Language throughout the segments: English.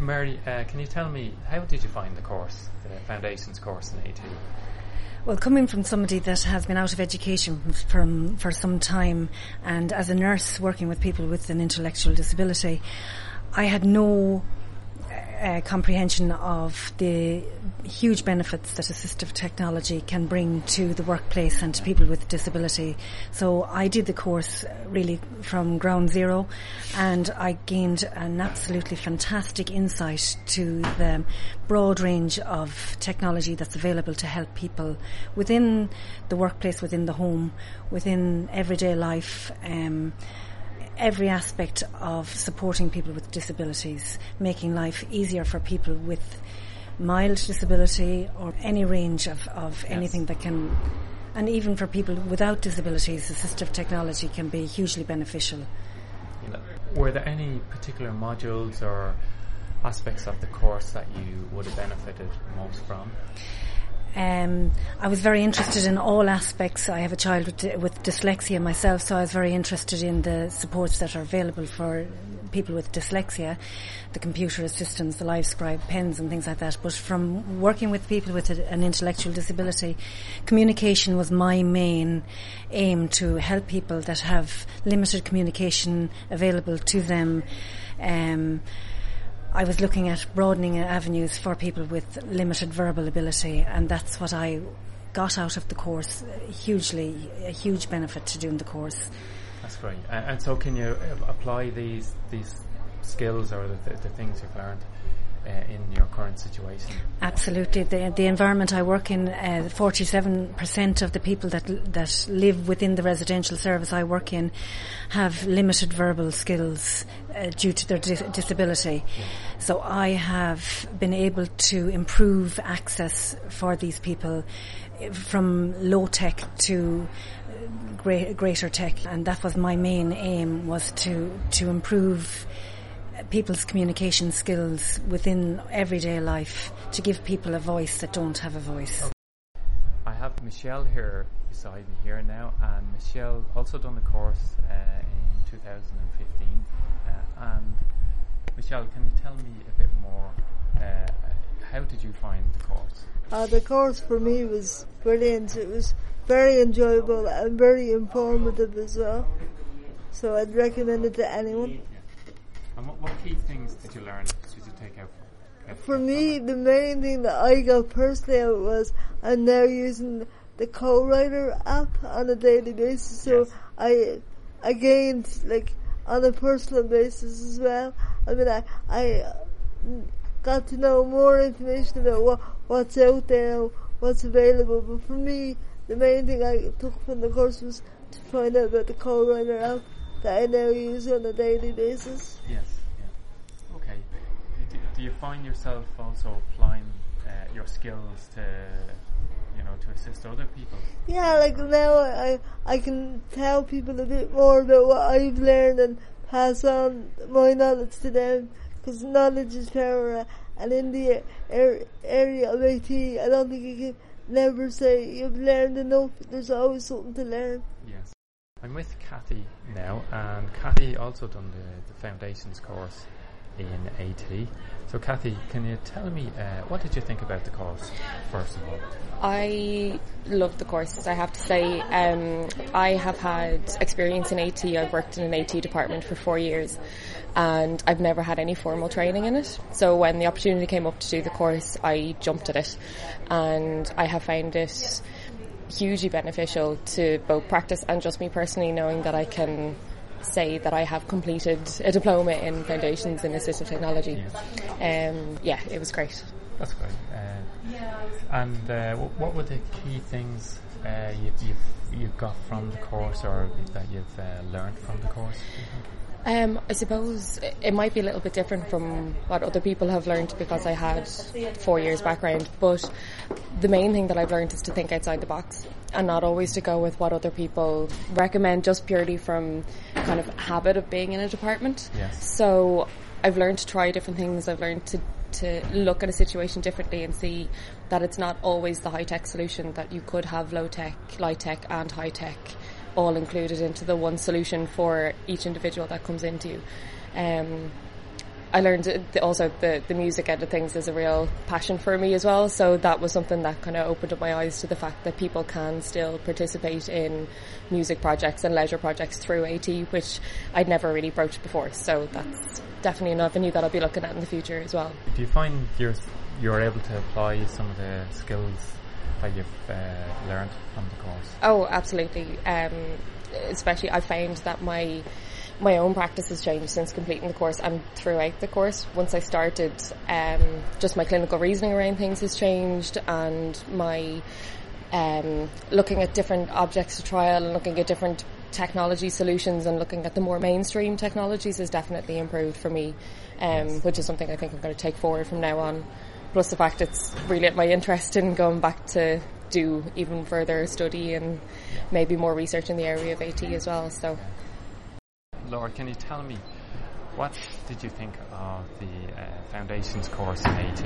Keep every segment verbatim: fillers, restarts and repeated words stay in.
Mary, uh, can you tell me, how did you find the course, the Foundations course in A T? Well, coming from somebody that has been out of education from for some time, and as a nurse working with people with an intellectual disability, I had no uh, comprehension of the huge benefits that assistive technology can bring to the workplace and to people with disability. So I did the course really from ground zero, and I gained an absolutely fantastic insight to the broad range of technology that's available to help people within the workplace, within the home, within everyday life, um, every aspect of supporting people with disabilities, making life easier for people with mild disability or any range of, of yes. anything that can, and even for people without disabilities, assistive technology can be hugely beneficial. Were there any particular modules or aspects of the course that you would have benefited most from? Um, I was very interested in all aspects. I have a child with, with dyslexia myself, so I was very interested in the supports that are available for people with dyslexia, the computer assistants, the LiveScribe pens and things like that. But from working with people with a, an intellectual disability, communication was my main aim, to help people that have limited communication available to them. Um, I was looking at broadening avenues for people with limited verbal ability, and that's what I got out of the course. Hugely, a huge benefit to doing the course. That's great. And, and so, can you apply these these skills or the, the, the things you've learned uh, in your current situation? Absolutely. The the environment I work in, uh, forty-seven percent of the people that that live within the residential service I work in have limited verbal skills uh, due to their dis- disability. Yeah. So I have been able to improve access for these people from low tech to great, greater tech, and that was my main aim, was to to improve people's communication skills within everyday life, to give people a voice that don't have a voice. Okay. I have Michelle here beside me here now, and Michelle also done the course uh, in two thousand fifteen. Uh, and Michelle, can you tell me a bit more? Uh, how did you find the course? Uh, the course for me was brilliant. It was very enjoyable and very informative as well. So I'd recommend it to anyone. And what, what key things did you learn, did you take out? out For me, the main thing that I got personally out was I'm now using the Co-Writer app on a daily basis, so yes. I I gained, like, on a personal basis as well. I mean, I, I got to know more information about what, what's out there, what's available, but for me, the main thing I took from the course was to find out about the Co-Writer app that I now use on a daily basis. Yes, yeah. Okay. Do, do you find yourself also applying uh, your skills to, you know, to assist other people? Yeah, like now I, I can tell people a bit more about what I've learned and pass on my knowledge to them, because knowledge is power, and in the er- area of A T, I don't think you can never say you've learned enough. There's always something to learn. Yes. I'm with Kathy now, and Kathy also done the, the Foundations course in A T. So Kathy, can you tell me, uh, what did you think about the course, first of all? I loved the course, I have to say. Um, I have had experience in A T. I've worked in an A T department for four years and I've never had any formal training in it. So when the opportunity came up to do the course, I jumped at it, and I have found it hugely beneficial to both practice and just me personally, knowing that I can say that I have completed a diploma in Foundations in Assistive Technology. Yeah, um, yeah it was great. That's great. Uh, and uh, what were the key things uh, you, you've, you've got from the course, or that you've uh, learned from the course, do you think? Um, I suppose it might be a little bit different from what other people have learned, because I had four years background, but the main thing that I've learned is to think outside the box and not always to go with what other people recommend, just purely from kind of habit of being in a department. Yes. So I've learned to try different things. I've learned to to look at a situation differently and see that it's not always the high-tech solution, that you could have low-tech, light-tech and high-tech all included into the one solution for each individual that comes into you. Um, I learned the, also the, the music end of things is a real passion for me as well. So that was something that kind of opened up my eyes to the fact that people can still participate in music projects and leisure projects through AT, which I'd never really broached before. So that's definitely an avenue that I'll be looking at in the future as well. Do you find you're, you're able to apply some of the skills that you've uh, learned from the course? Oh, absolutely. Um, especially I found that my my own practice has changed since completing the course and throughout the course. Once I started, um, just my clinical reasoning around things has changed, and my um, looking at different objects of trial and looking at different technology solutions and looking at the more mainstream technologies has definitely improved for me, um, yes. which is something I think I'm going to take forward from now on. Plus the fact it's really at my interest in going back to do even further study and maybe more research in the area of AT as well. So, Laura, can you tell me, what did you think of the uh, Foundations course in AT?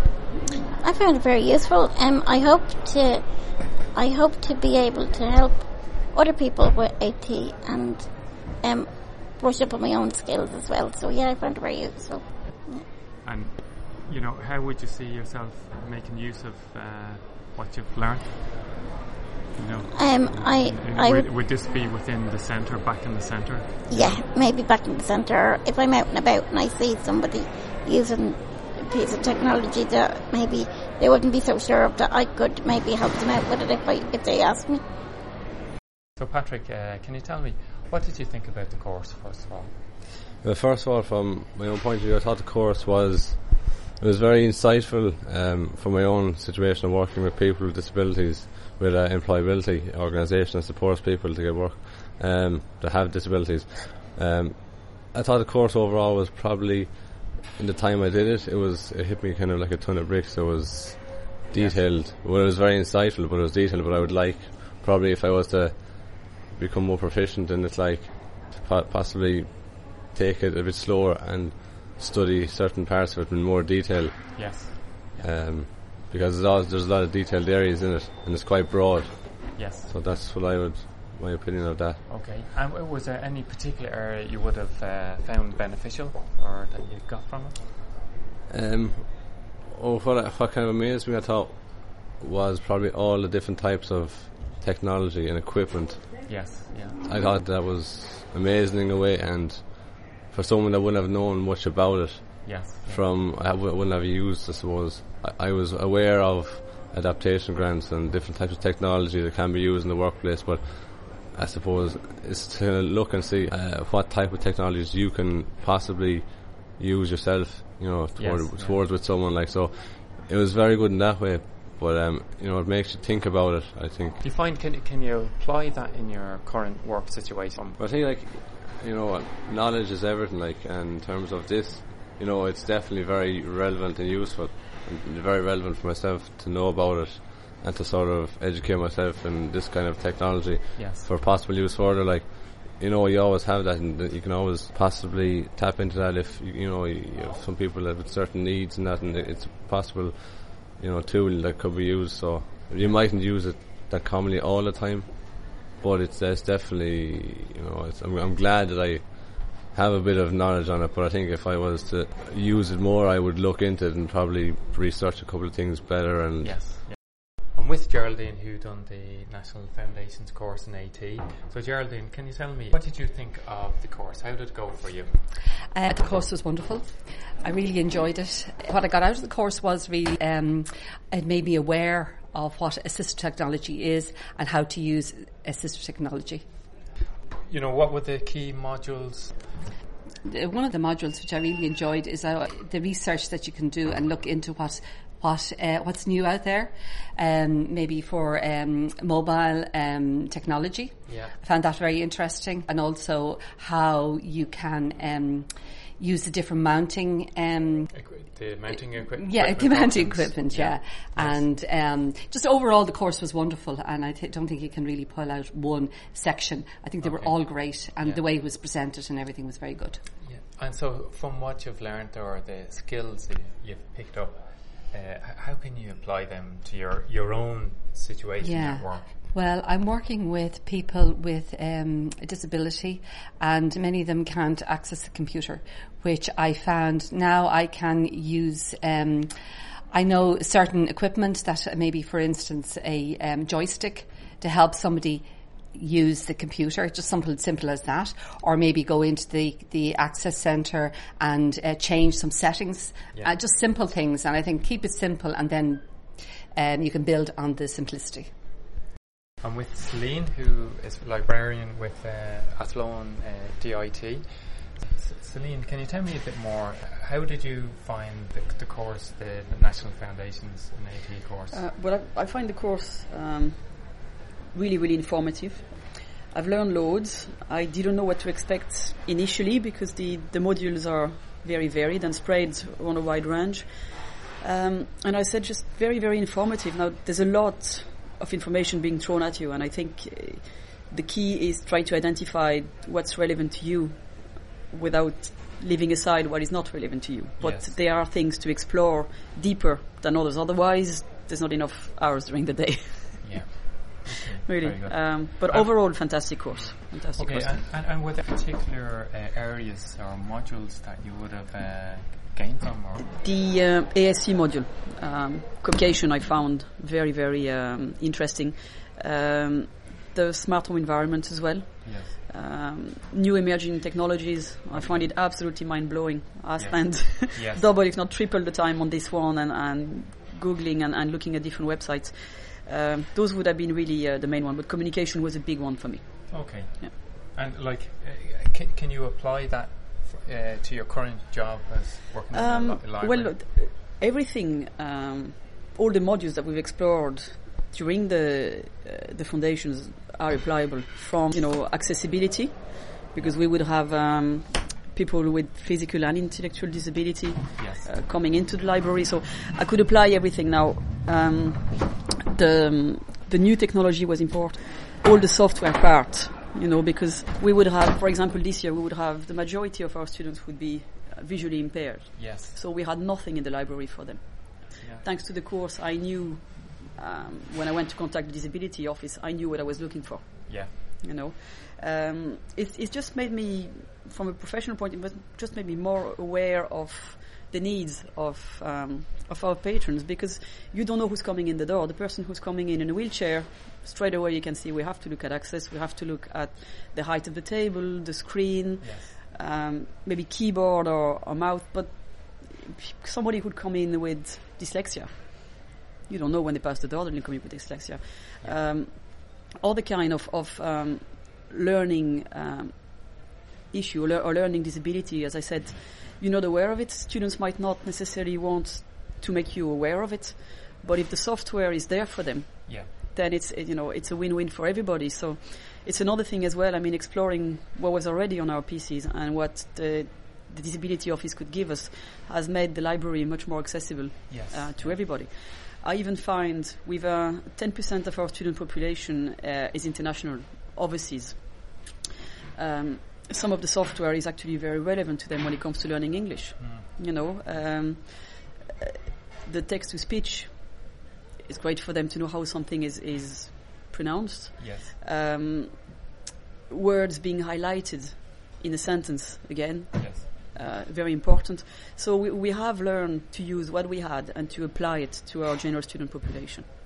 I found it very useful. Um, I hope to, I hope to be able to help other people with AT and um, brush up on my own skills as well. So yeah, I found it very useful. Yeah. And you know, how would you see yourself making use of uh, what you've learned? You know, um, I, I would, would this be within the centre, back in the centre? Yeah, maybe back in the centre. If I'm out and about and I see somebody using a piece of technology that maybe they wouldn't be so sure of, that I could maybe help them out with it if I if they asked me. So, Patrick, uh, can you tell me, what did you think about the course, first of all? Well, first of all, from my own point of view, I thought the course was it was very insightful um, for my own situation of working with people with disabilities, with an uh, employability organisation that supports people to get work um, that have disabilities. Um, I thought the course overall was probably, in the time I did it, it was it hit me kind of like a ton of bricks. It was detailed. Yes. Well, it was very insightful, but it was detailed. But I would like, probably if I was to become more proficient in it, like to po- possibly take it a bit slower and study certain parts of it in more detail. Yes. Um, because there's, always, there's a lot of detailed areas in it, and it's quite broad. Yes. So that's what I would, my opinion of that. Okay. And w- was there any particular area you would have uh, found beneficial, or that you got from it? Um, oh, what, I, what kind of amazed me, I thought, was probably all the different types of technology and equipment. Yes. Yeah. I thought that was amazing in a way, and for someone that wouldn't have known much about it, yes, yeah. from I w- wouldn't have used, I suppose. I, I was aware of adaptation grants and different types of technology that can be used in the workplace, but I suppose it's to look and see uh, what type of technologies you can possibly use yourself, you know, toward, yes, towards yeah. with someone like so. It was very good in that way, but um, you know, it makes you think about it, I think. Do you find can can you apply that in your current work situation? I think, like, you know, knowledge is everything, like, and in terms of this, you know, it's definitely very relevant and useful, and very relevant for myself to know about it and to sort of educate myself in this kind of technology. Yes. For possible use further. Like, you know, you always have that, and you can always possibly tap into that if you, you know, you have some people that with certain needs and that, and it's a possible, you know, tool that could be used. So you mightn't use it that commonly all the time, but it's, it's definitely, you know, it's, I'm, I'm glad that I have a bit of knowledge on it, but I think if I was to use it more, I would look into it and probably research a couple of things better. And yes, yeah. I'm with Geraldine, who done the National Foundations course in AT. So Geraldine, can you tell me, what did you think of the course? How did it go for you? Uh, the course was wonderful. I really enjoyed it. What I got out of the course was really, um, it made me aware of what assistive technology is and how to use assistive technology. You know, what were the key modules? The, one of the modules which I really enjoyed is uh, the research that you can do and look into what what uh, what's new out there, um, maybe for um, mobile um, technology. Yeah. I found that very interesting, and also how you can um, use the different mounting. Um, Equi- the mounting equipment. Yeah, the mounting equipment. Yeah, yeah. and um, just overall the course was wonderful, and I th- don't think you can really pull out one section. I think they okay. were all great, and yeah. the way it was presented and everything was very good. Yeah. And so, from what you've learned or the skills that you've picked up, uh, h- how can you apply them to your, your own situation Yeah. at work? Well, I'm working with people with um, a disability, and many of them can't access the computer, which I found now I can use. Um, I know certain equipment that maybe, for instance, a um, joystick to help somebody use the computer, just something simple as that, or maybe go into the, the access centre and uh, change some settings, Yeah. uh, just simple things. And I think keep it simple, and then um, you can build on the simplicity. I'm with Celine, who is a librarian with uh, Athlone uh, D I T. C- Celine, can you tell me a bit more? How did you find the, the course, the, the National Foundations in A T course? Uh, well, I, I find the course um, really, really informative. I've learned loads. I didn't know what to expect initially because the, the modules are very varied and spread on a wide range. Um, and I said just very, very informative. Now, there's a lot of information being thrown at you, and I think uh, the key is trying to identify what's relevant to you without leaving aside what is not relevant to you. But Yes. there are things to explore deeper than others. Otherwise, there's not enough hours during the day. Yeah. Okay, Really. very good. Um, but Um, overall, fantastic course. Fantastic Okay, course. and, and, and were there particular uh, areas or modules that you would have uh, gained from? Or? The uh, A S C module, um, communication, I found very, very um, interesting. Um, the smart home environment as well. Yes. Um, new emerging technologies, I find it absolutely mind-blowing. I Yes. spend Yes. double, if not triple the time on this one and, and Googling and, and looking at different websites. Um, those would have been really uh, the main one, but communication was a big one for me. Okay. Yeah. And like, uh, can, can you apply that f- uh, to your current job as working in a Um, li- library? well, look, everything, um, all the modules that we've explored during the uh, the foundations are applicable. From you know accessibility, because we would have um, people with physical and intellectual disability Yes. uh, coming into the library. So I could apply everything now. Um, the um, the new technology was important. All the software part, you know, because we would have, for example, this year we would have the majority of our students would be uh, visually impaired. Yes. So we had nothing in the library for them. Yeah. Thanks to the course, I knew um, when I went to contact the disability office, I knew what I was looking for. Yeah. You know, um, it, it just made me, from a professional point, it was just made me more aware of the needs of um, of our patrons, because you don't know who's coming in the door. The person who's coming in in a wheelchair, straight away you can see we have to look at access, we have to look at the height of the table, the screen, Yes. um, maybe keyboard or, or mouth. But somebody could come in with dyslexia. You don't know when they pass the door, they'll come in with dyslexia. Yeah. Um, all the kind of, of um, learning um, issue or, le- or learning disability, as I said, you're not aware of it. Students might not necessarily want to make you aware of it, but if the software is there for them, Yeah. then it's it, you know it's a win-win for everybody. So it's another thing as well. I mean, exploring what was already on our P Cs and what the, the disability office could give us has made the library much more accessible Yes. uh, to everybody. I even find with uh, ten percent of our student population uh, is international, overseas. Um, some of the software is actually very relevant to them when it comes to learning English. Mm. You know, um, uh, the text-to-speech is great for them to know how something is, is pronounced. Yes. Um, words being highlighted in a sentence, again, Yes. uh, very important. So we, we have learned to use what we had and to apply it to our general student population.